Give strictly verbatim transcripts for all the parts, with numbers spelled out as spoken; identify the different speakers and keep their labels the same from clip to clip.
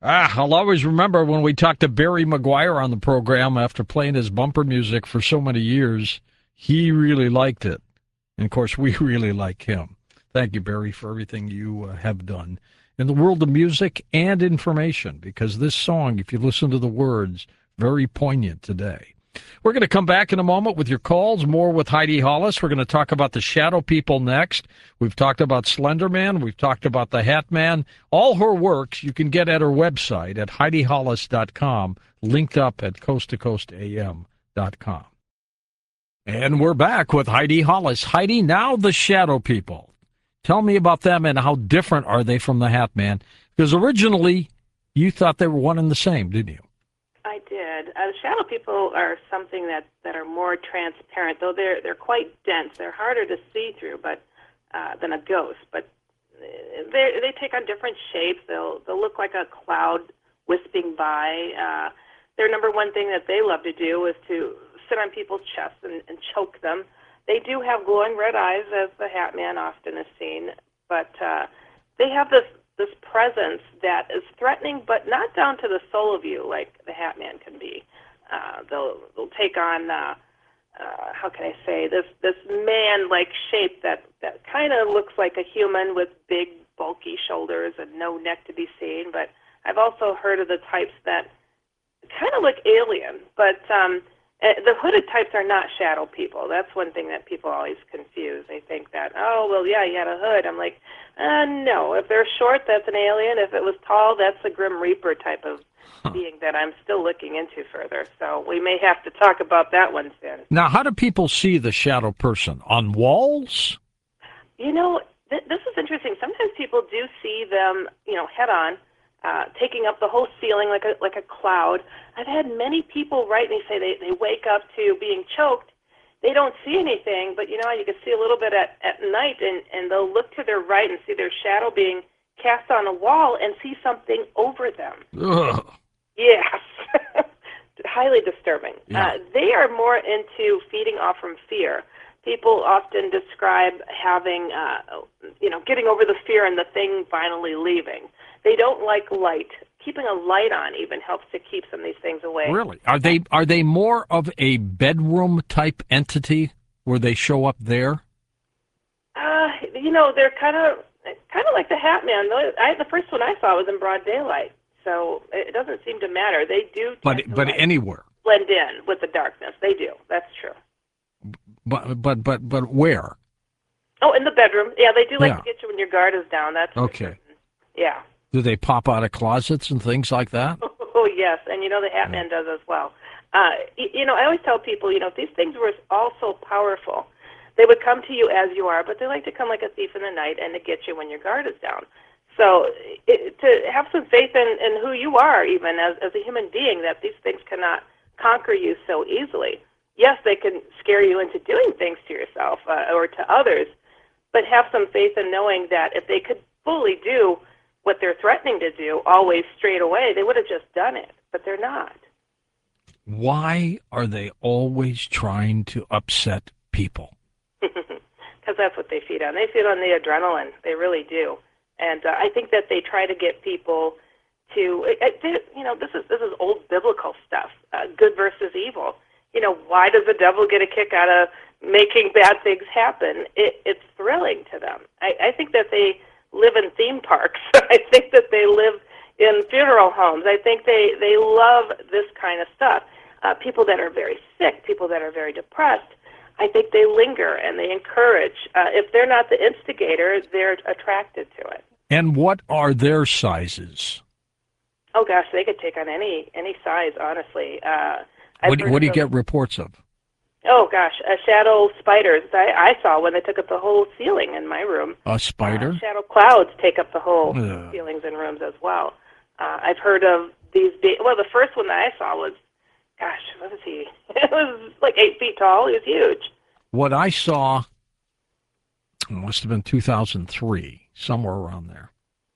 Speaker 1: Ah, I'll always remember when we talked to Barry Maguire on the program after playing his bumper music for so many years. He really liked it. And of course, we really like him. Thank you, Barry, for everything you uh, have done in the world of music and information, because this song, if you listen to the words, very poignant today. We're going to come back in a moment with your calls, more with Heidi Hollis. We're going to talk about the Shadow People next. We've talked about Slender Man. We've talked about the Hat Man. All her works you can get at her website at heidi hollis dot com, linked up at coast to coast a m dot com. And we're back with Heidi Hollis. Heidi, now the Shadow People. Tell me about them and how different are they from the Hat Man? Because originally you thought they were one and the same, didn't you?
Speaker 2: I did. Uh, shadow people are something that, that are more transparent, though they're they're quite dense. They're harder to see through, but uh, than a ghost. But they they take on different shapes. They'll they'll look like a cloud wisping by. Uh, their number one thing that they love to do is to sit on people's chests and, and choke them. They do have glowing red eyes, as the Hat Man often is seen, but uh, they have this this presence that is threatening, but not down to the soul of you like the Hat Man can be. Uh, they'll they'll take on uh, uh, how can I say this this man-like shape that that kind of looks like a human with big bulky shoulders and no neck to be seen. But I've also heard of the types that kind of look alien, but um, the hooded types are not shadow people. That's one thing that people always confuse. They think that, oh, well, yeah, he had a hood. I'm like, uh, no. If they're short, that's an alien. If it was tall, that's a Grim Reaper type of huh. being that I'm still looking into further. So we may have to talk about that one soon.
Speaker 1: Now, how do people see the shadow person? On walls?
Speaker 2: You know, th- this is interesting. Sometimes people do see them, you know, head on. Uh, taking up the whole ceiling like a like a cloud. I've had many people write me say they, they wake up to being choked. They don't see anything, but you know, you can see a little bit at, at night, and, and they'll look to their right and see their shadow being cast on a wall and see something over them.
Speaker 1: Ugh.
Speaker 2: Yes. Highly disturbing.
Speaker 1: Yeah.
Speaker 2: Uh, they are more into feeding off from fear. People often describe having, uh, you know, getting over the fear and the thing finally leaving. They don't like light. Keeping a light on even helps to keep some of these things away.
Speaker 1: Really? Are they are they more of a bedroom type entity where they show up there?
Speaker 2: Uh, you know, they're kind of kind of like the Hat Man. I, the first one I saw was in broad daylight, so it doesn't seem to matter. They do,
Speaker 1: but but
Speaker 2: like
Speaker 1: anywhere
Speaker 2: blend in with the darkness. They do. That's true.
Speaker 1: But but but but where?
Speaker 2: Oh, in the bedroom. Yeah, they do like
Speaker 1: yeah.
Speaker 2: to get you when your guard is down. That's
Speaker 1: okay.
Speaker 2: Yeah.
Speaker 1: Do they pop out of closets and things like that?
Speaker 2: Oh, yes, and you know the Hat Man does as well. Uh, you, you know, I always tell people, you know, if these things were all so powerful, they would come to you as you are, but they like to come like a thief in the night and to get you when your guard is down. So it, to have some faith in, in who you are, even as, as a human being, that these things cannot conquer you so easily. Yes, they can scare you into doing things to yourself uh, or to others, but have some faith in knowing that if they could fully do what they're threatening to do always straight away, they would have just done it, but they're not.
Speaker 1: Why are they always trying to upset people?
Speaker 2: Because that's what they feed on. They feed on the adrenaline. They really do. And uh, I think that they try to get people to, it, it, you know, this is this is old biblical stuff, uh, good versus evil. You know, why does the devil get a kick out of making bad things happen? It, it's thrilling to them. I, I think that they live in theme parks. I think that they live in funeral homes. I think they, they love this kind of stuff. Uh, people that are very sick, people that are very depressed, I think they linger and they encourage. Uh, if they're not the instigator, they're attracted to it.
Speaker 1: And what are their sizes?
Speaker 2: Oh, gosh, they could take on any any size, honestly. Uh,
Speaker 1: what, what do you get reports of?
Speaker 2: Oh, gosh, uh, shadow spiders. I, I saw when they took up the whole ceiling in my room.
Speaker 1: A spider?
Speaker 2: Uh, shadow clouds take up the whole
Speaker 1: Ugh.
Speaker 2: ceilings in rooms as well. Uh, I've heard of these big, well, the first one that I saw was, gosh, what was he? It was like eight feet tall. He was huge.
Speaker 1: What I saw, it must have been two thousand three, somewhere around there.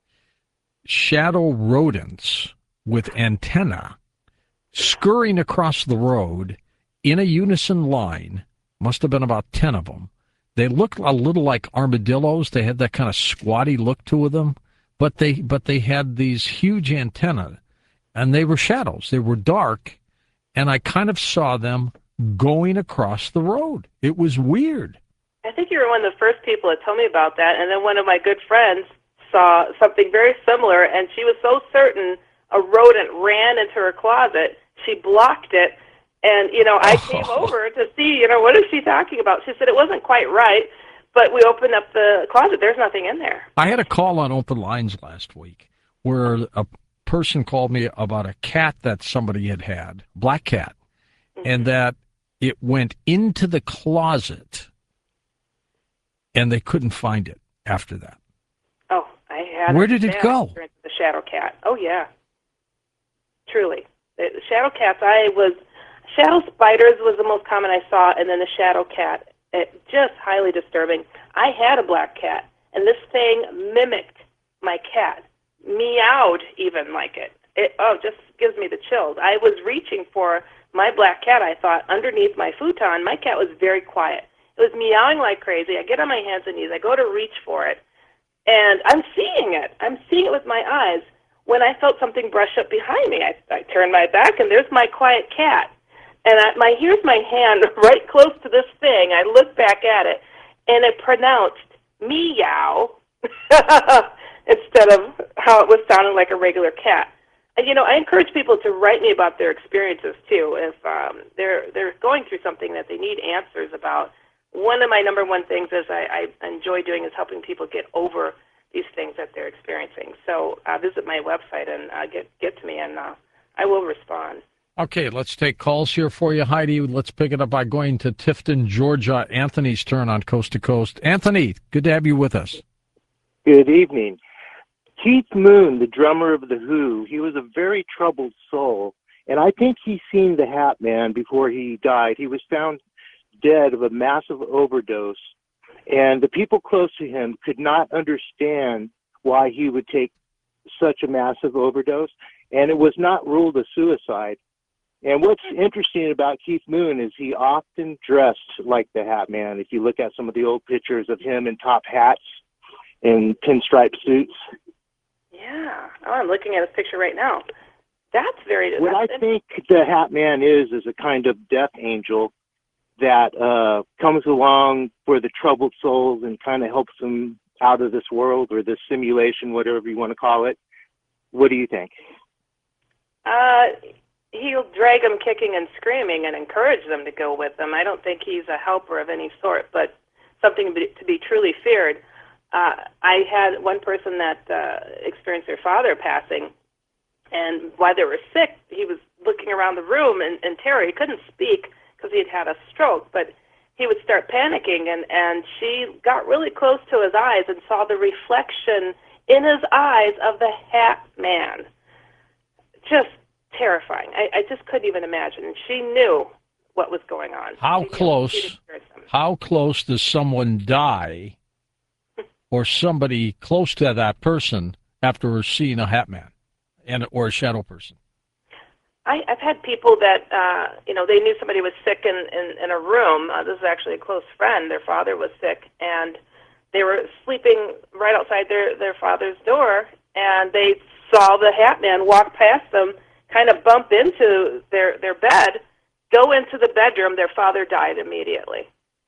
Speaker 1: Shadow rodents with antennae scurrying across the road in a unison line, must have been about ten of them. They looked a little like armadillos. They had that kind of squatty look to them. but they but they had these huge antennae, and they were shadows. They were dark, and I kind of saw them going across the road. It was weird.
Speaker 2: I think you were one of the first people that told me about that, and then one of my good friends saw something very similar, and she was so certain a rodent ran into her closet, she blocked it, and, you know, I
Speaker 1: Oh.
Speaker 2: came over to see, you know, what is she talking about? She said it wasn't quite right, but we opened up the closet. There's nothing in there.
Speaker 1: I had a call on Open Lines last week where a person called me about a cat that somebody had had, black cat,
Speaker 2: Mm-hmm.
Speaker 1: and that it went into the closet, and they couldn't find it after that.
Speaker 2: Oh, I had
Speaker 1: Where
Speaker 2: a
Speaker 1: did it
Speaker 2: bad
Speaker 1: go?
Speaker 2: experience with the shadow cat. Oh, yeah. Truly. The the shadow cats, I was, shadow spiders was the most common I saw, and then the shadow cat. It, just highly disturbing. I had a black cat, and this thing mimicked my cat, meowed even like it. It oh, just gives me the chills. I was reaching for my black cat, I thought, underneath my futon. My cat was very quiet. It was meowing like crazy. I get on my hands and knees. I go to reach for it, and I'm seeing it. I'm seeing it with my eyes. When I felt something brush up behind me, I, I turned my back, and there's my quiet cat. And I, my here's my hand right close to this thing. I look back at it, and it pronounced meow instead of how it was sounding like a regular cat. And, you know, I encourage people to write me about their experiences, too. If um, they're they're going through something that they need answers about, one of my number one things is I, I enjoy doing is helping people get over these things that they're experiencing. So uh, visit my website and uh, get, get to me, and uh, I will respond.
Speaker 1: Okay, let's take calls here for you, Heidi. Let's pick it up by going to Tifton, Georgia. Anthony's turn on Coast to Coast. Anthony, good to have you with us.
Speaker 3: Good evening. Keith Moon, the drummer of The Who, he was a very troubled soul, and I think he's seen the Hat Man before he died. He was found dead of a massive overdose, and the people close to him could not understand why he would take such a massive overdose, and it was not ruled a suicide. And what's interesting about Keith Moon is he often dressed like the Hat Man. If you look at some of the old pictures of him in top hats and pinstripe suits.
Speaker 2: Yeah. Oh, I'm looking at a picture right now. That's very...
Speaker 3: What I
Speaker 2: that's
Speaker 3: think the Hat Man is is a kind of death angel that uh, comes along for the troubled souls and kind of helps them out of this world or this simulation, whatever you want to call it. What do you think?
Speaker 2: Uh, he'll drag them kicking and screaming and encourage them to go with him. I don't think he's a helper of any sort, but something to be, to be truly feared. Uh, I had one person that uh, experienced their father passing, and while they were sick, he was looking around the room in, in terror. He couldn't speak because he had had a stroke, but he would start panicking, and, and she got really close to his eyes and saw the reflection in his eyes of the Hat Man. Just terrifying. I, I just couldn't even imagine. And she knew what was going on.
Speaker 1: How
Speaker 2: She knew. She'd
Speaker 1: close,
Speaker 2: experienced them.
Speaker 1: how close does someone die or somebody close to that person after seeing a Hat Man and or a shadow person?
Speaker 2: I, I've had people that, uh, you know, they knew somebody was sick in, in, in a room. Uh, this is actually a close friend. Their father was sick, and they were sleeping right outside their, their father's door, and they saw the Hat Man walk past them, kind of bump into their, their bed, go into the bedroom. Their father died immediately.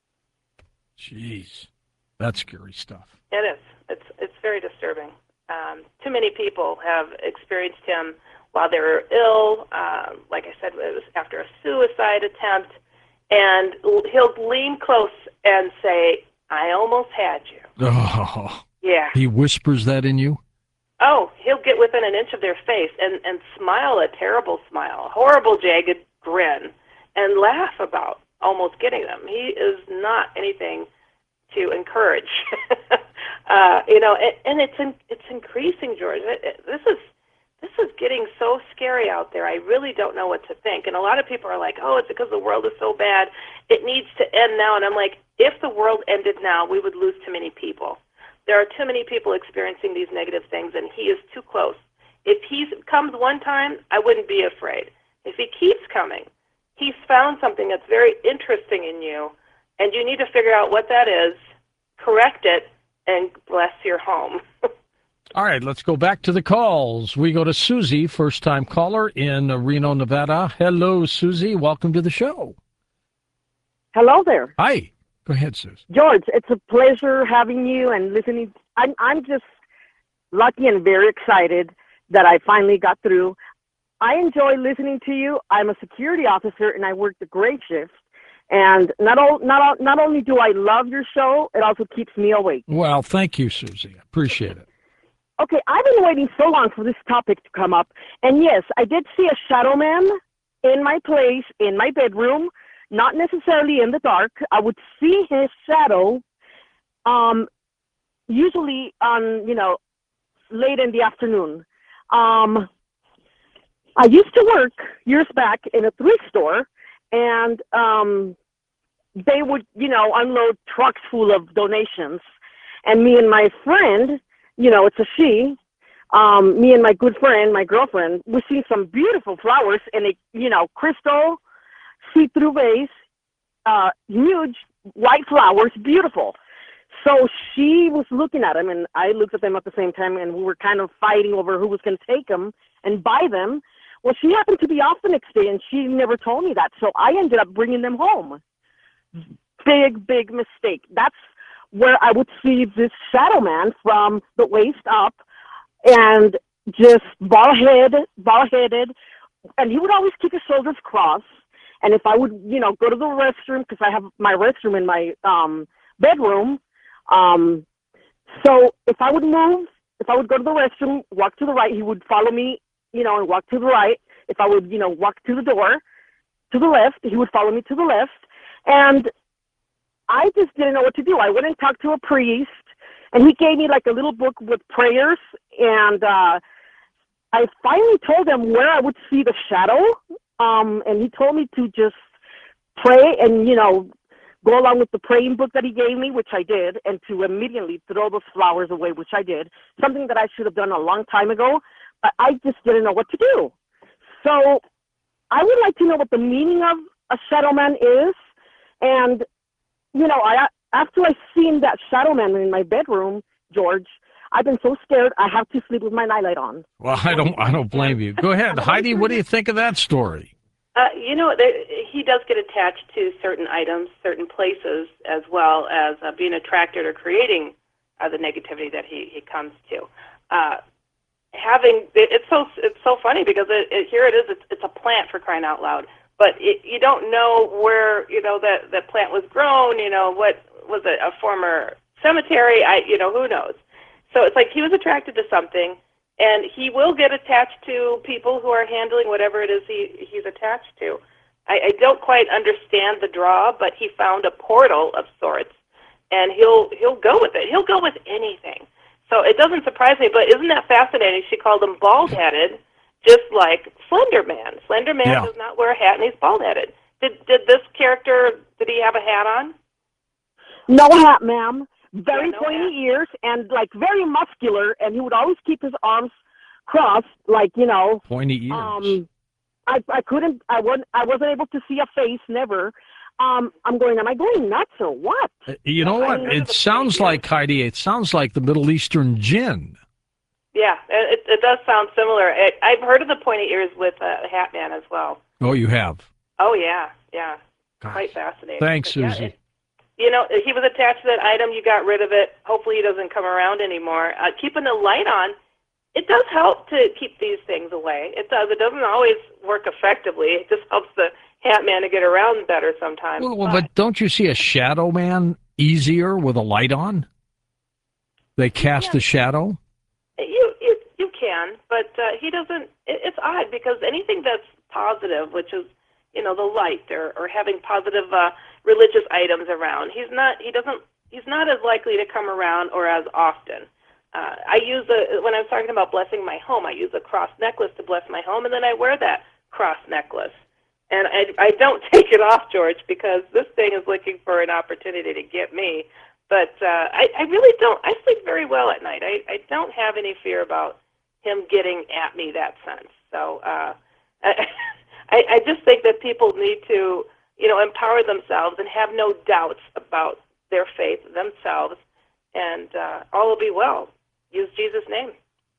Speaker 1: Jeez, that's scary stuff.
Speaker 2: It is. It's, it's very disturbing. Um, too many people have experienced him while they were ill. Um, like I said, it was after a suicide attempt, and he'll lean close and say, "I almost had you."
Speaker 1: Oh,
Speaker 2: Yeah.
Speaker 1: he whispers that in you?
Speaker 2: Oh, he'll get within an inch of their face and, and smile a terrible smile, a horrible jagged grin, and laugh about almost getting them. He is not anything to encourage. uh, you know, and, and it's in, it's increasing, George. It, it, this is this is getting so scary out there. I really don't know what to think. And a lot of people are like, "Oh, it's because the world is so bad. It needs to end now." And I'm like, if the world ended now, we would lose too many people. There are too many people experiencing these negative things, and he is too close. If he comes one time, I wouldn't be afraid. If he keeps coming, he's found something that's very interesting in you, and you need to figure out what that is, correct it, and bless your home.
Speaker 1: All right, let's go back to the calls. We go to Susie, first time caller in Reno, Nevada. Hello, Susie. Welcome to the show.
Speaker 4: Hello there.
Speaker 1: Hi. Go ahead, Susie.
Speaker 4: George, it's a pleasure having you and listening. I'm, I'm just lucky and very excited that I finally got through. I enjoy listening to you. I'm a security officer and I work the great shift. And not, all, not, all, not only do I love your show, it also keeps me awake.
Speaker 1: Well, thank you, Susie. I appreciate it.
Speaker 4: Okay, I've been waiting so long for this topic to come up. And yes, I did see a shadow man in my place, in my bedroom, not necessarily in the dark. I would see his shadow um, usually on, you know, late in the afternoon. Um, I used to work years back in a thrift store, and um, they would, you know, unload trucks full of donations. And me and my friend, you know, it's a she, um, me and my good friend, my girlfriend, we see some beautiful flowers in a, you know, crystal see-through vase, uh, huge white flowers, beautiful. So she was looking at them, and I looked at them at the same time, and we were kind of fighting over who was going to take them and buy them. Well, she happened to be off the next day, and she never told me that, so I ended up bringing them home. Big, big mistake. That's where I would see this shadow man from the waist up, and just bald-headed, bald-headed, and he would always keep his shoulders crossed. And if I would, you know, go to the restroom, because I have my restroom in my um, bedroom, um, so if I would move, if I would go to the restroom, walk to the right, he would follow me, you know, and walk to the right. If I would, you know, walk to the door, to the left, he would follow me to the left. And I just didn't know what to do. I went and talked to a priest, and he gave me like a little book with prayers, and uh, I finally told him where I would see the shadow, um, and he told me to just pray and, you know, go along with the praying book that he gave me, which I did, and to immediately throw those flowers away, which I did, something that I should have done a long time ago, but I just didn't know what to do. So I would like to know what the meaning of a shadow man is, and, you know, I after I seen that shadow man in my bedroom, George, I've been so scared I have to sleep with my nightlight on.
Speaker 1: Well, I don't I don't blame you. Go ahead. Heidi, what do you think of that story?
Speaker 2: Uh, you know, there, he does get attached to certain items, certain places, as well as uh, being attracted or creating uh, the negativity that he, he comes to. Uh, having it, it's so it's so funny because it, it, here it is. It's, it's a plant, for crying out loud. But it, you don't know where, you know, that that plant was grown. You know, what was it, a former cemetery? I you know who knows. So it's like he was attracted to something. And he will get attached to people who are handling whatever it is he, he's attached to. I, I don't quite understand the draw, but he found a portal of sorts, and he'll he'll go with it. He'll go with anything. So it doesn't surprise me, but isn't that fascinating? She called him bald-headed, just like Slender Man. Slender Man
Speaker 1: Yeah.
Speaker 2: does not wear a hat, and he's bald-headed. Did, did this character, did he have a hat on?
Speaker 4: No hat, ma'am. Very
Speaker 2: Yeah, no
Speaker 4: pointy
Speaker 2: hat.
Speaker 4: ears and like very muscular, and he would always keep his arms crossed, like, you know.
Speaker 1: Pointy ears.
Speaker 4: Um, I I couldn't I wasn't I wasn't able to see a face, never. Um, I'm going. Am I going nuts or what?
Speaker 1: Uh, you know
Speaker 2: I
Speaker 1: what?
Speaker 2: remember
Speaker 1: It
Speaker 2: the
Speaker 1: sounds
Speaker 2: pointy
Speaker 1: like, Heidi, it sounds like the Middle Eastern jinn.
Speaker 2: Yeah, it, it does sound similar. It, I've heard of the pointy ears with uh, Hat Man as well.
Speaker 1: Oh, you have?
Speaker 2: Oh, yeah, yeah.
Speaker 1: Gosh.
Speaker 2: Quite fascinating.
Speaker 1: Thanks,
Speaker 2: But, yeah,
Speaker 1: Susie.
Speaker 2: it- you know, he was attached to that item. You got rid of it. Hopefully he doesn't come around anymore. Uh, keeping the light on, it does help to keep these things away. It does. It doesn't always work effectively. It just helps the Hat Man to get around better sometimes.
Speaker 1: Well, well, but don't you see a shadow man easier with a light on? They cast
Speaker 2: Yeah.
Speaker 1: a shadow?
Speaker 2: You you you can, but uh, he doesn't. It, it's odd because anything that's positive, which is, you know, the light or, or having positive uh, religious items around, he's not. He doesn't. He's not as likely to come around or as often. Uh, I use a when I'm talking about blessing my home, I use a cross necklace to bless my home, and then I wear that cross necklace, and I I don't take it off, George, because this thing is looking for an opportunity to get me. But uh, I, I really don't. I sleep very well at night. I, I don't have any fear about him getting at me that sense. So uh, I, I I just think that people need to, you know, empower themselves and have no doubts about their faith themselves, and uh, all will be well. Use Jesus' name.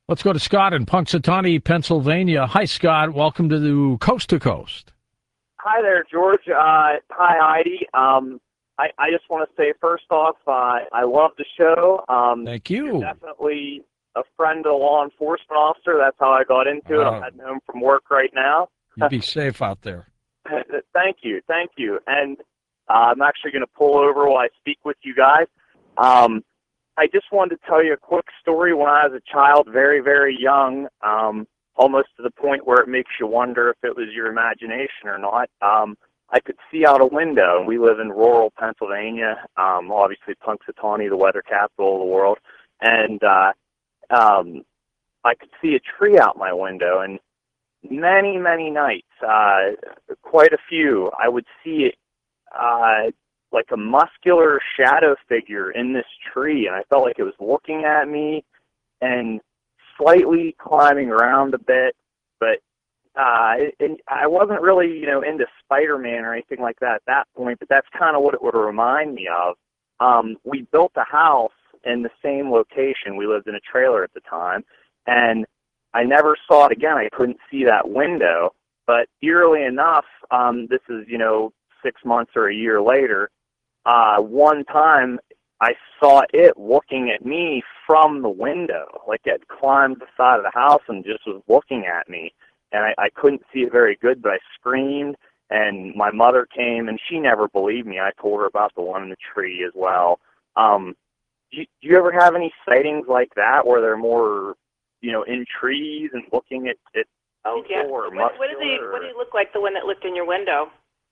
Speaker 1: Let's go to Scott in Punxsutawney, Pennsylvania. Hi, Scott. Welcome to the Coast to Coast.
Speaker 5: Hi there, George. Uh, hi, Heidi. Um, I, I just want to say, first off, uh, I love the show. Um,
Speaker 1: Thank
Speaker 5: you're
Speaker 1: you.
Speaker 5: definitely a friend of a law enforcement officer. That's how I got into it.
Speaker 1: Oh.
Speaker 5: I'm heading home from work right now.
Speaker 1: You be safe out there.
Speaker 5: Thank you. Thank you. And uh, I'm actually going to pull over while I speak with you guys. Um, I just wanted to tell you a quick story. When I was a child, very, very young, um, almost to the point where it makes you wonder if it was your imagination or not. Um, I could see out a window. We live in rural Pennsylvania, um, obviously Punxsutawney, the weather capital of the world, and uh, um, I could see a tree out my window. And many, many nights, uh, quite a few, I would see it uh, like a muscular shadow figure in this tree, and I felt like it was looking at me and slightly climbing around a bit, but uh, it, it, I wasn't really, you know, into Spider-Man or anything like that at that point, but that's kind of what it would remind me of. Um, we built a house in the same location. We lived in a trailer at the time, and I never saw it again. I couldn't see that window, but eerily enough, um, this is, you know, six months or a year later, uh, one time I saw it looking at me from the window, like it climbed the side of the house and just was looking at me. And I, I couldn't see it very good, but I screamed, and my mother came, and she never believed me. I told her about the one in the tree as well. Um, do, you, do you ever have any sightings like that where they're more, you know, in trees and looking at, at
Speaker 2: Oh, yeah.
Speaker 5: or
Speaker 2: What, what, did he, what did he look like, the one that looked in your window?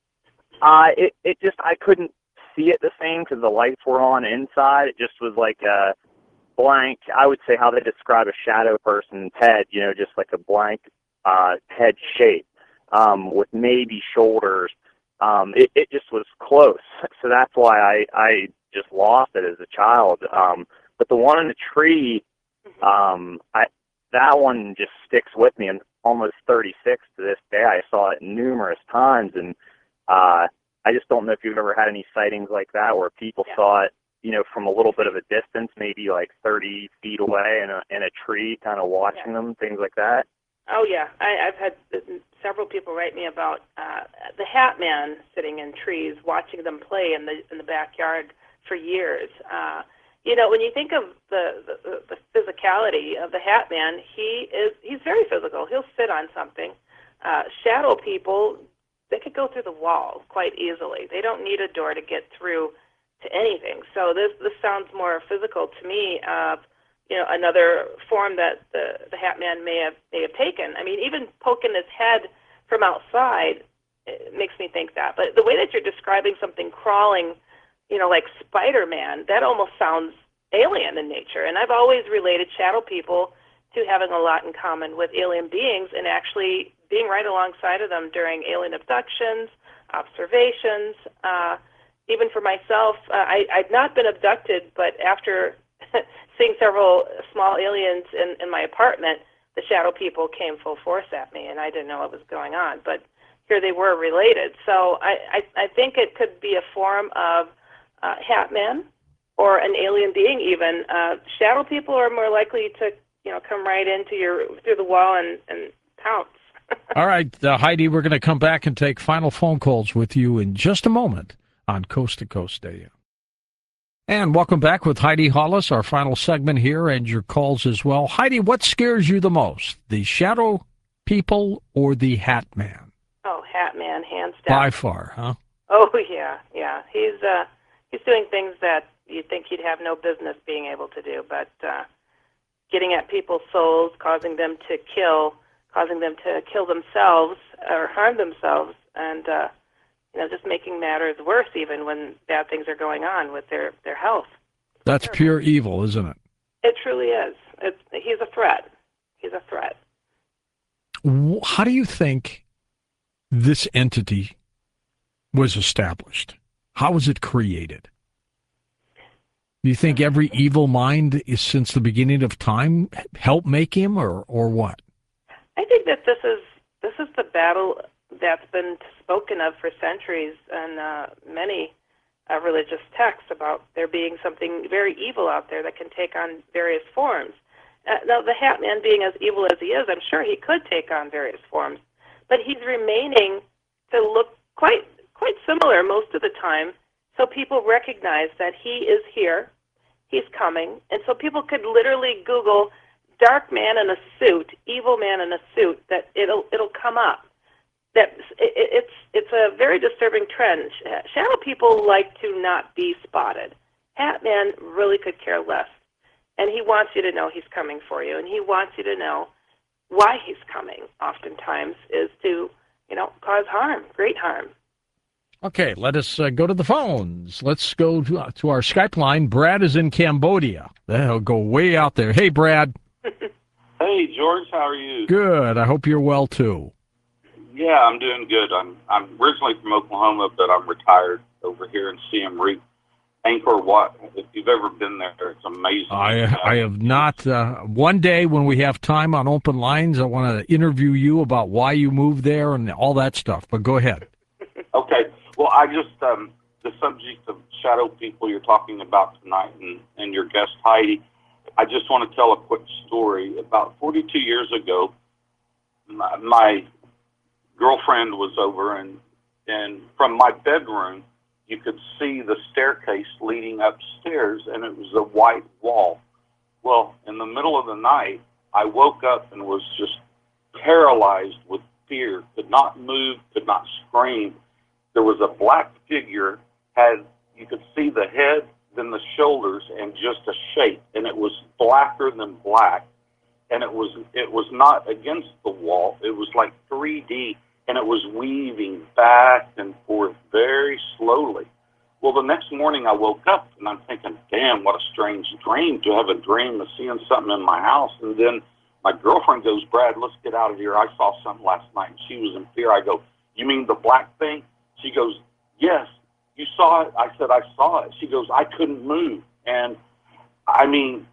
Speaker 5: Uh, it, it just, I couldn't see it the same because the lights were on inside. It just was like a blank, I would say how they describe a shadow person's head, you know, just like a blank uh, head shape um, with maybe shoulders. Um, it, it just was close. So that's why I, I just lost it as a child. Um, but the one in the tree, um, I, that one just sticks with me. I'm almost thirty-six to this day. I saw it numerous times, and uh, I just don't know if you've ever had any sightings like that where people
Speaker 2: Yeah.
Speaker 5: saw it, you know, from a little bit of a distance, maybe like thirty feet away in a in a tree, kind of watching
Speaker 2: Yeah.
Speaker 5: them, things like that.
Speaker 2: Oh, yeah. I, I've had several people write me about uh, the Hat Man sitting in trees, watching them play in the in the backyard for years. Uh, you know, when you think of the, the, the physicality of the Hat Man, he is he's very physical. He'll sit on something. Uh, shadow people, they could go through the wall quite easily. They don't need a door to get through to anything. So this this sounds more physical to me of, you know, another form that the the Hat Man may have may have taken. I mean, even poking his head from outside, it makes me think that. But the way that you're describing something crawling, you know, like Spider-Man, that almost sounds alien in nature. And I've always related shadow people to having a lot in common with alien beings and actually being right alongside of them during alien abductions, observations. Uh, even for myself, uh, I, I'd not been abducted, but after seeing several small aliens in, in my apartment, the shadow people came full force at me, and I didn't know what was going on. But here they were related. So I, I, I think it could be a form of uh, Hat Man or an alien being even. Uh, shadow people are more likely to, you know, come right into your through the wall and, and pounce.
Speaker 1: All right, uh, Heidi, we're going to come back and take final phone calls with you in just a moment on Coast to Coast A M. And welcome back with Heidi Hollis, our final segment here, and your calls as well. Heidi, what scares you the most, the shadow people or the Hat Man?
Speaker 2: Oh, Hat Man, hands down.
Speaker 1: By far, huh?
Speaker 2: Oh, yeah, yeah. He's uh, he's doing things that you'd think he'd have no business being able to do, but uh, getting at people's souls, causing them to kill, causing them to kill themselves or harm themselves, and uh, you know, just making matters worse even when bad things are going on with their, their health.
Speaker 1: That's pure evil, isn't it?
Speaker 2: It truly is. It's, he's a threat. He's a threat.
Speaker 1: How do you think this entity was established? How was it created? Do you think every evil mind is since the beginning of time helped make him, or, or what?
Speaker 2: I think that this is this is the battle that's been spoken of for centuries in uh, many uh, religious texts about there being something very evil out there that can take on various forms. Uh, now, the Hat Man, being as evil as he is, I'm sure he could take on various forms, but he's remaining to look quite quite similar most of the time, so people recognize that he is here, he's coming, and so people could literally Google "dark man in a suit," "evil man in a suit," that it'll it'll come up. That it, it's it's a very disturbing trend. Shadow people like to not be spotted. Hat Man really could care less. And he wants you to know he's coming for you, and he wants you to know why he's coming, oftentimes, is to, you know, cause harm, great harm.
Speaker 1: Okay, let us uh, go to the phones. Let's go to, uh, to our Skype line. Brad is in Cambodia. That'll go way out there. Hey, Brad.
Speaker 6: Hey, George, how are you?
Speaker 1: Good. I hope you're well, too.
Speaker 6: Yeah, I'm doing good. I'm I'm originally from Oklahoma, but I'm retired over here in Siem Reap. Angkor Wat, if you've ever been there, it's amazing.
Speaker 1: I I have not. Uh, one day when we have time on open lines, I want to interview you about why you moved there and all that stuff. But go ahead.
Speaker 6: Okay. Well, I just, um, the subject of shadow people you're talking about tonight and, and your guest, Heidi, I just want to tell a quick story. About forty-two years ago, my, my girlfriend was over, and, and from my bedroom, you could see the staircase leading upstairs, and it was a white wall. Well, in the middle of the night, I woke up and was just paralyzed with fear, could not move, could not scream. There was a black figure, had you could see the head, then the shoulders, and just a shape, and it was blacker than black, and it was it was not against the wall. It was like three D, and it was weaving back and forth very slowly. Well, the next morning I woke up, and I'm thinking, damn, what a strange dream, to have a dream of seeing something in my house. And then my girlfriend goes, Brad, let's get out of here. I saw something last night. And she was in fear. I go, you mean the black thing? She goes, yes. You saw it? I said, I saw it. She goes, I couldn't move. And, I mean,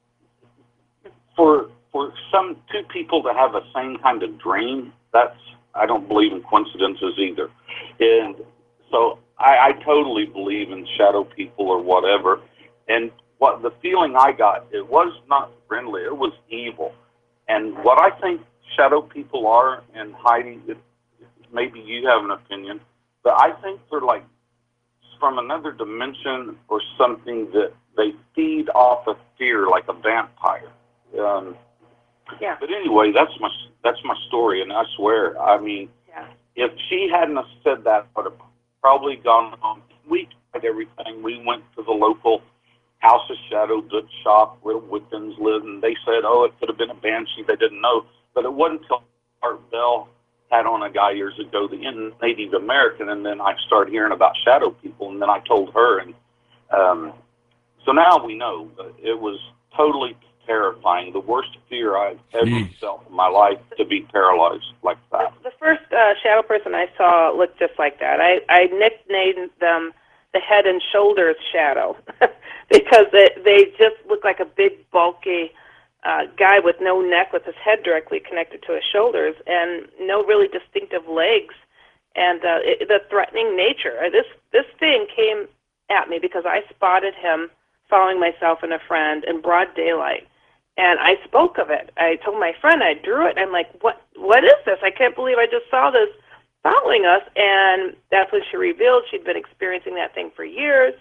Speaker 6: for for some two people to have the same kind of dream, that's, I don't believe in coincidences either. And so I, I totally believe in shadow people or whatever. And what the feeling I got, it was not friendly, it was evil. And what I think shadow people are, and Heidi, it, maybe you have an opinion, but I think they're like from another dimension or something, that they feed off of fear like a vampire. Um,
Speaker 2: Yeah.
Speaker 6: But anyway, that's my that's my story, and I swear, I mean,
Speaker 2: Yeah.
Speaker 6: if she hadn't have said that, I would have probably gone on. We tried everything. We went to the local House of Shadow book shop where Wiccans live, and they said, oh, it could have been a banshee. They didn't know. But it wasn't until Art Bell had on a guy years ago, the Native American, and then I started hearing about shadow people, and then I told her. And um, so now we know. But it was totally terrifying, the worst fear I've ever
Speaker 1: Jeez.
Speaker 6: felt in my life, to be paralyzed like that.
Speaker 2: The first uh, shadow person I saw looked just like that. I, I nicknamed them the head and shoulders shadow because they, they just look like a big, bulky uh, guy with no neck, with his head directly connected to his shoulders, and no really distinctive legs, and uh, it, the threatening nature. Uh, This, this thing came at me because I spotted him following myself and a friend in broad daylight. And I spoke of it. I told my friend, I drew it. I'm like, what? What is this? I can't believe I just saw this following us. And that's when she revealed she'd been experiencing that thing for years.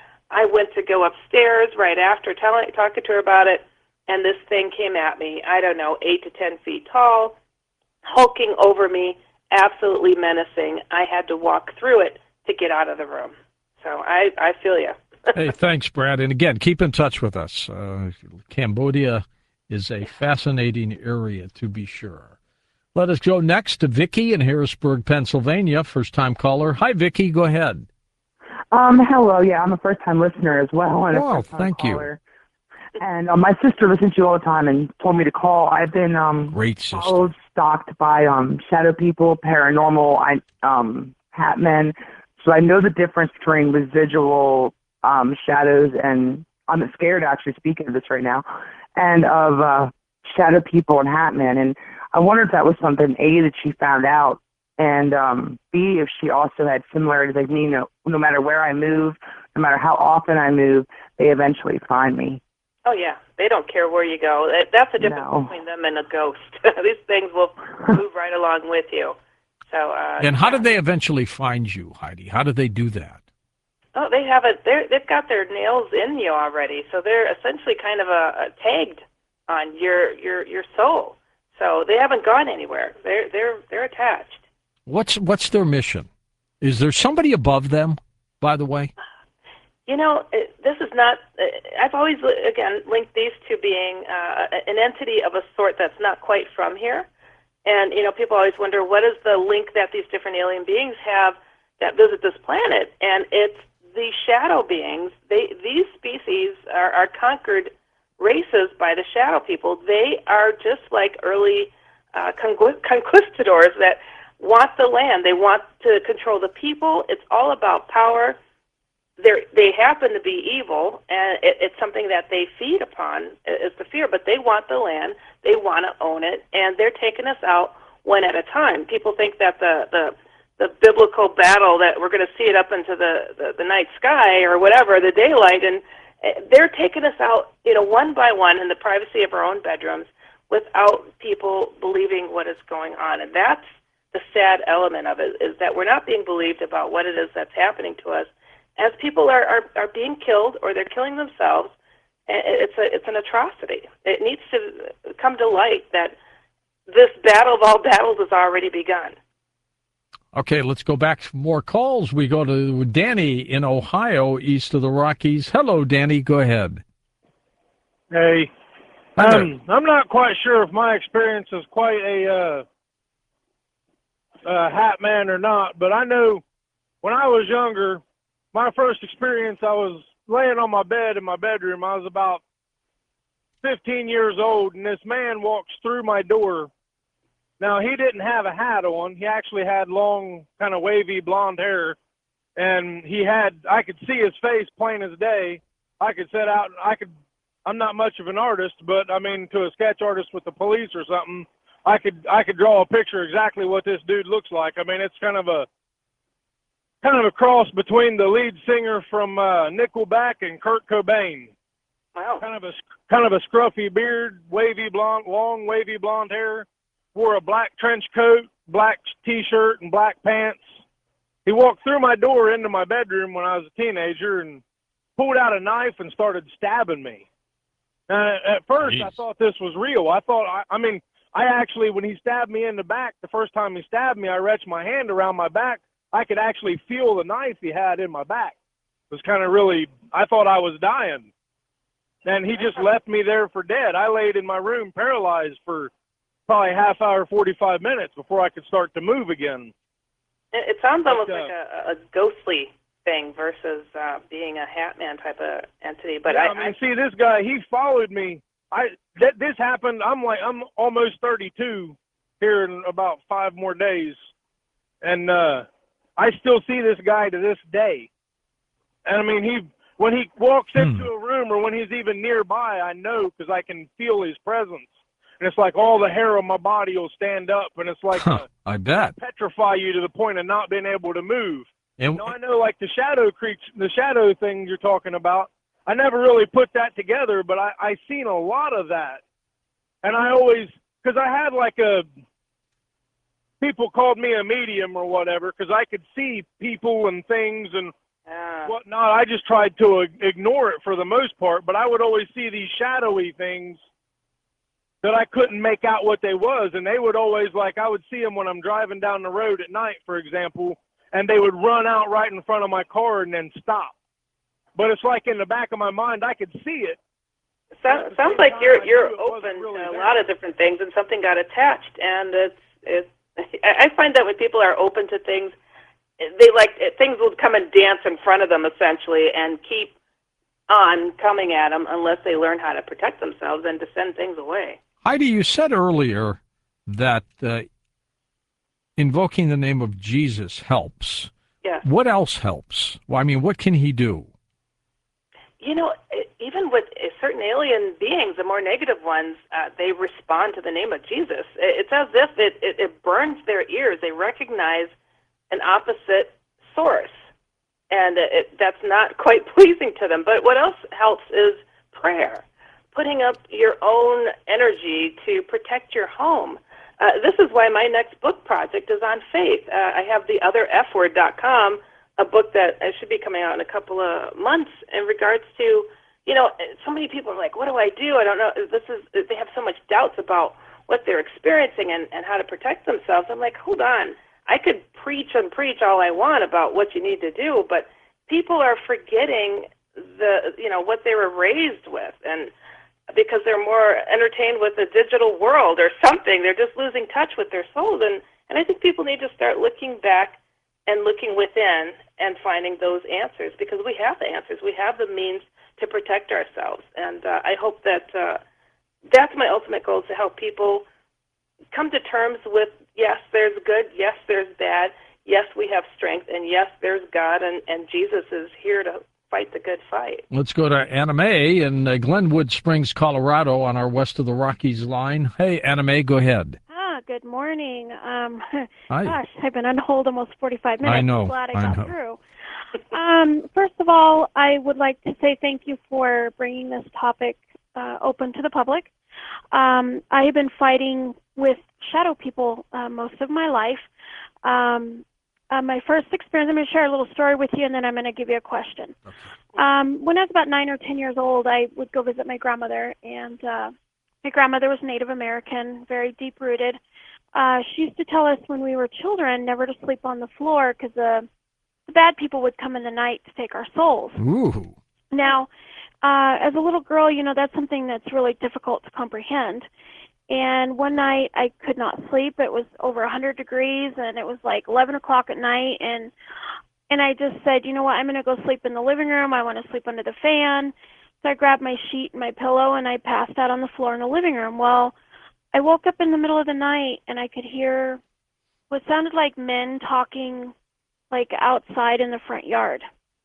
Speaker 2: I went to go upstairs right after telling, talking to her about it, and this thing came at me, I don't know, eight to ten feet tall, hulking over me, absolutely menacing. I had to walk through it to get out of the room. So I, I feel you.
Speaker 1: Hey, thanks, Brad. And again, keep in touch with us. Uh, Cambodia is a fascinating area, to be sure. Let us go next to Vicki in Harrisburg, Pennsylvania. First-time caller. Hi, Vicki. Go ahead.
Speaker 7: Um, hello. Yeah, I'm a first-time listener as well. And a
Speaker 1: Oh,
Speaker 7: first-time
Speaker 1: thank you.
Speaker 7: caller. And uh, my sister listens to you all the time and told me to call. I've been um,
Speaker 1: Great sister.
Speaker 7: followed, stalked by um, shadow people, paranormal, I, um, hat men. So I know the difference between residual um, shadows and I'm scared actually speaking of this right now, and of uh, shadow people and hat men. And I wonder if that was something, A, that she found out, and um, B, if she also had similarities, like me, you know, no matter where I move, no matter how often I move, they eventually find me.
Speaker 2: Oh yeah, they don't care where you go. That- That's the difference
Speaker 7: No.
Speaker 2: between them and a ghost. These things will move right along with you. So. Uh,
Speaker 1: And how
Speaker 2: yeah.
Speaker 1: did they eventually find you, Heidi? How did they do that?
Speaker 2: Oh, they have it. They're, they've got their nails in you already, so they're essentially kind of a, a tagged on your your your soul. So they haven't gone anywhere. They're they're they're attached.
Speaker 1: What's what's their mission? Is there somebody above them, by the way?
Speaker 2: You know, it, this is not. Uh, I've always again linked these to being uh, an entity of a sort that's not quite from here. And you know, people always wonder what is the link that these different alien beings have that visit this planet, and it's the shadow beings. They these species are, are conquered races by the shadow people. They are just like early uh, conquist- conquistadors that want the land. They want to control the people. It's all about power. They're, they happen to be evil, and it, it's something that they feed upon, is the fear, but they want the land. They want to own it, and they're taking us out one at a time. People think that the, the, the biblical battle, that we're going to see it up into the, the, the night sky or whatever, the daylight, and they're taking us out, you know, one by one in the privacy of our own bedrooms without people believing what is going on. And that's the sad element of it, is that we're not being believed about what it is that's happening to us. As people are, are, are being killed or they're killing themselves, it's a it's an atrocity. It needs to come to light that this battle of all battles has already begun.
Speaker 1: Okay, let's go back to more calls. We go to Danny in Ohio, east of the Rockies. Hello, Danny. Go ahead.
Speaker 8: Hey,
Speaker 1: Hi there.
Speaker 8: um, I'm not quite sure if my experience is quite a, uh, a hat man or not, but I know when I was younger, my first experience, I was laying on my bed in my bedroom. I was about fifteen years old, and this man walks through my door. Now, he didn't have a hat on. He actually had long, kind of wavy blonde hair, and he had, I could see his face plain as day. I could set out, I could, I'm not much of an artist, but I mean, to a sketch artist with the police or something, I could, I could draw a picture exactly what this dude looks like. I mean, it's kind of a, kind of a cross between the lead singer from uh, Nickelback and Kurt Cobain.
Speaker 2: Wow.
Speaker 8: Kind of a, kind of a scruffy beard, wavy blonde, long wavy blonde hair. Wore a black trench coat, black T-shirt, and black pants. He walked through my door into my bedroom when I was a teenager and pulled out a knife and started stabbing me. And at first,
Speaker 1: Jeez.
Speaker 8: I thought this was real. I thought, I, I mean, I actually, when he stabbed me in the back, the first time he stabbed me, I reached my hand around my back. I could actually feel the knife he had in my back. It was kind of really, I thought I was dying. And he just left me there for dead. I laid in my room paralyzed for probably half hour, forty-five minutes before I could start to move again.
Speaker 2: It, it sounds almost
Speaker 8: But, uh,
Speaker 2: like a, a ghostly thing versus uh, being a hat man type of entity. But
Speaker 8: yeah,
Speaker 2: I,
Speaker 8: I mean, see, this guy, he followed me. I th- this happened. I'm like, I'm almost thirty-two here in about five more days, and uh, I still see this guy to this day. And I mean, he when he walks into
Speaker 1: Hmm.
Speaker 8: a room or when he's even nearby, I know because I can feel his presence. And it's like all the hair on my body will stand up, and it's like
Speaker 1: Huh,
Speaker 8: uh,
Speaker 1: I bet.
Speaker 8: petrify you to the point of not being able to move.
Speaker 1: And,
Speaker 8: No, I know, like the shadow creature, the shadow thing you're talking about. I never really put that together, but I I seen a lot of that, and I always, because I had like a, people called me a medium or whatever, because I could see people and things and
Speaker 2: uh,
Speaker 8: whatnot. I just tried to ig- ignore it for the most part, but I would always see these shadowy things that I couldn't make out what they was, and they would always, like, I would see them when I'm driving down the road at night, for example, and they would run out right in front of my car and then stop. But it's like in the back of my mind, I could see it.
Speaker 2: so, sounds like you're you're open to a lot of different things, and something got attached. And it's it's. I find that when people are open to things, they like things will come and dance in front of them essentially, and keep on coming at them unless they learn how to protect themselves and to send things away.
Speaker 1: Heidi, you said earlier that uh, invoking the name of Jesus helps.
Speaker 2: Yes.
Speaker 1: What else helps? Well, I mean, what can he do?
Speaker 2: You know, even with certain alien beings, the more negative ones, uh, they respond to the name of Jesus. It's as if it, it, it burns their ears. They recognize an opposite source, and it, that's not quite pleasing to them. But what else helps is prayer. putting up your own energy to protect your home. Uh, this is why my next book project is on faith. Uh, I have the other f word dot com, a book that uh, should be coming out in a couple of months in regards to, you know, so many people are like, what do I do? I don't know. This is, they have so much doubts about what they're experiencing and, and how to protect themselves. I'm like, hold on. I could preach and preach all I want about what you need to do, but people are forgetting the, you know, what they were raised with, and because they're more entertained with the digital world or something, they're just losing touch with their souls. And, and I think people need to start looking back and looking within and finding those answers, because we have the answers. We have the means to protect ourselves. And uh, I hope that uh, that's my ultimate goal, is to help people come to terms with, yes, there's good, yes, there's bad, yes, we have strength, and yes, there's God, and, and Jesus is here to fight the good fight.
Speaker 1: Let's go to Anna Mae in uh, Glenwood Springs, Colorado, on our West of the Rockies line. Hey, Anna Mae, go ahead.
Speaker 9: Ah, good morning. Um,
Speaker 1: Hi.
Speaker 9: Gosh, I've been on hold almost forty-five minutes.
Speaker 1: I know.
Speaker 9: I'm glad I,
Speaker 1: I
Speaker 9: got
Speaker 1: know.
Speaker 9: through. Um, first of all, I would like to say thank you for bringing this topic uh, open to the public. Um, I have been fighting with shadow people uh, most of my life. Um, uh, my first experience, I'm going to share a little story with you, and then I'm going to give you a question.
Speaker 1: Okay.
Speaker 9: Um, when I was about nine or ten years old, I would go visit my grandmother, and uh, my grandmother was Native American, very deep-rooted. Uh, she used to tell us when we were children never to sleep on the floor, because the, the bad people would come in the night to take our souls.
Speaker 1: Ooh.
Speaker 9: Now, uh, as a little girl, you know, that's something that's really difficult to comprehend. And one night I could not sleep. It was over one hundred degrees, and it was like eleven o'clock at night. And and I just said, you know what, I'm going to go sleep in the living room. I want to sleep under the fan. So I grabbed my sheet and my pillow, and I passed out on the floor in the living room. Well, I woke up in the middle of the night, and I could hear what sounded like men talking like outside in the front yard.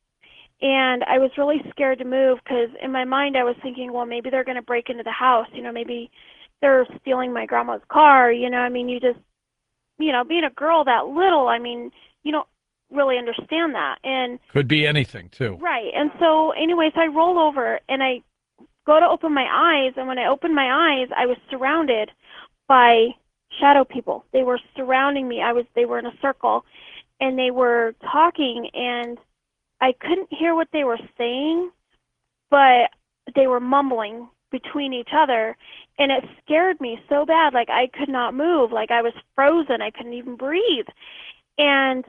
Speaker 9: And I was really scared to move, because in my mind I was thinking, well, maybe they're going to break into the house. You know, maybe they're stealing my grandma's car. You know, I mean, you just, you know, being a girl that little, I mean, you don't really understand that. And
Speaker 1: Could be anything, too.
Speaker 9: right. And so anyways, I roll over and I go to open my eyes. And when I opened my eyes, I was surrounded by shadow people. They were surrounding me. I was, they were in a circle, and they were talking, and I couldn't hear what they were saying, but they were mumbling between each other, and it scared me so bad. Like, I could not move. Like, I was frozen. I couldn't even breathe. And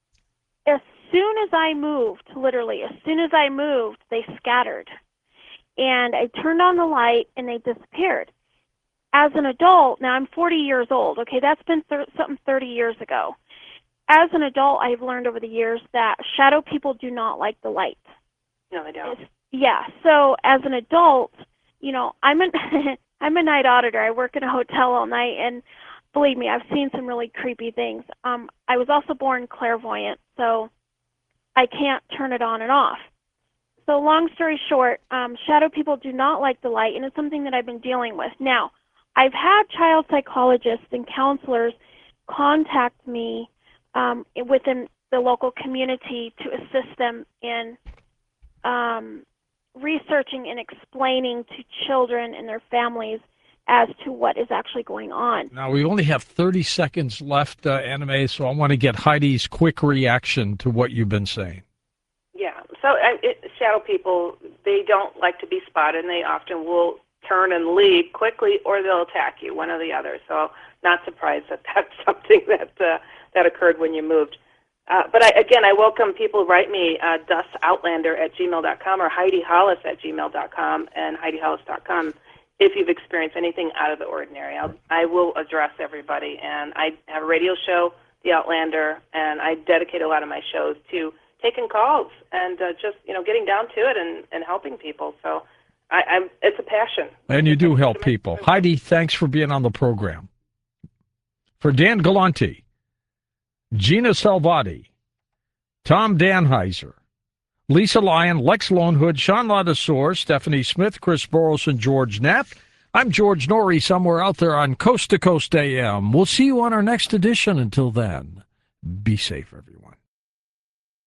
Speaker 9: as soon as I moved, literally, as soon as I moved, they scattered. And I turned on the light, and they disappeared. As an adult, now I'm forty years old. Okay, that's been thir- something thirty years ago. As an adult, I've learned over the years that shadow people do not like the light.
Speaker 2: No, they don't.
Speaker 9: It's, yeah, so as an adult, you know, I'm a, I'm a night auditor. I work in a hotel all night, and believe me, I've seen some really creepy things. Um, I was also born clairvoyant, so I can't turn it on and off. So long story short, um, shadow people do not like the light, and it's something that I've been dealing with. Now, I've had child psychologists and counselors contact me um, within the local community to assist them in um, researching and explaining to children and their families as to what is actually going on.
Speaker 1: Now, we only have thirty seconds left, uh, Anna Mae, so I want to get Heidi's quick reaction to what you've been saying.
Speaker 2: Yeah. So uh, it, shadow people, they don't like to be spotted, and they often will turn and leave quickly, or they'll attack you, one or the other. So not surprised that that's something that uh, that occurred when you moved. Uh, but I, again, I welcome people write me, uh, dustoutlander at gmail dot com or Heidi Hollis at gmail dot com and Heidi Hollis dot com if you've experienced anything out of the ordinary. I'll, I will address everybody. And I have a radio show, The Outlander, and I dedicate a lot of my shows to taking calls and uh, just, you know, getting down to it and, and helping people. So I, I'm, it's a passion.
Speaker 1: And you do help people. Heidi, thanks for being on the program. For Dan Galante, Gina Salvati, Tom Danheiser, Lisa Lyon, Lex Lonehood, Sean Ladasor, Stephanie Smith, Chris Boros, and George Knapp. I'm George Norrie, somewhere out there on Coast to Coast A M. We'll see you on our next edition. Until then, be safe, everyone.